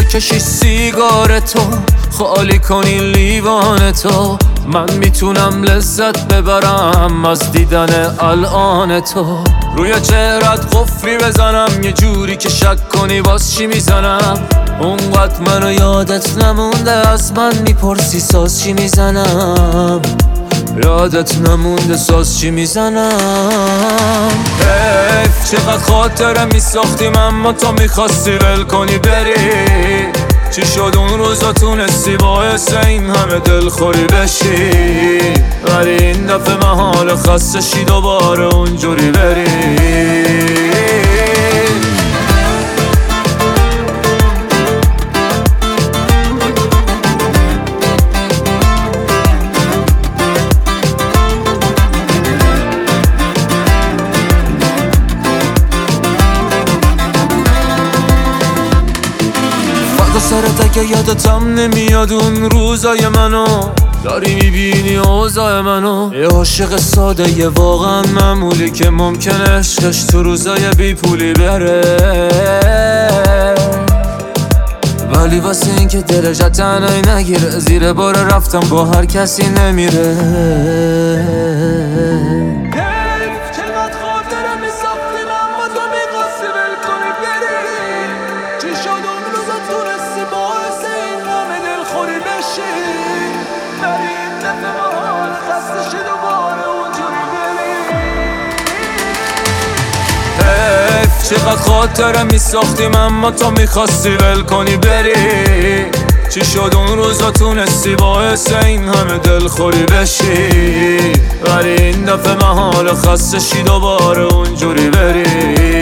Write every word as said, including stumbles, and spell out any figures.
بکشی سیگار تو، خالی کنی لیوان تو، من میتونم لذت ببرم از دیدن الان تو. روی چهرت قفلی بزنم یه جوری که شک کنی باز چی میزنم. اونقدر منو یادت نمونده از من میپرسی ساز چی میزنم. یادت نمونده ساز چی میزنم. حیف چقدر خاطره میساختیم اما تو میخواستی ول کنی بری. چی شد اون روزا تونستی باعث این همه دلخوری بشی، ولی این دفعه محال خسته شی دوباره اونجوری بری. سرت اگه یادتم نمیاد اون روزای منو، داری میبینی اوضاع منو. یه عاشق ساده یه واقعا معمولی که ممکنه عشقش تو روزای بی پولی بره، ولی واسه این که دلش تنهایی نگیره زیر بار رفتم با هر کسی نمیره. چقدر خاطره میساختیم اما تو میخواستی ول کنی بری. چی شد اون روزا تونستی باعث این همه دلخوری بشی، ولی این دفعه محال خسته شی دوباره اونجوری بری.